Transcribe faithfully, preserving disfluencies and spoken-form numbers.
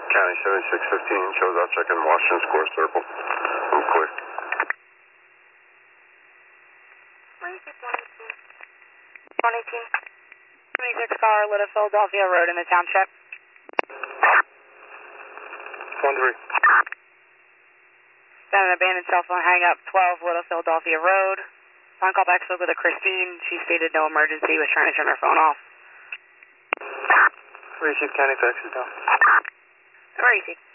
County seventy-six fifteen, shows out checking Washington Square Circle. I'm clear. one eighteen. twenty-six car, Little Philadelphia Road in the township. one three. Got an abandoned cell phone hang up, twelve Little Philadelphia Road. Phone call back, spoke with a Christine. She stated no emergency, was trying to turn her phone off. Receive County fax is down. Where is he?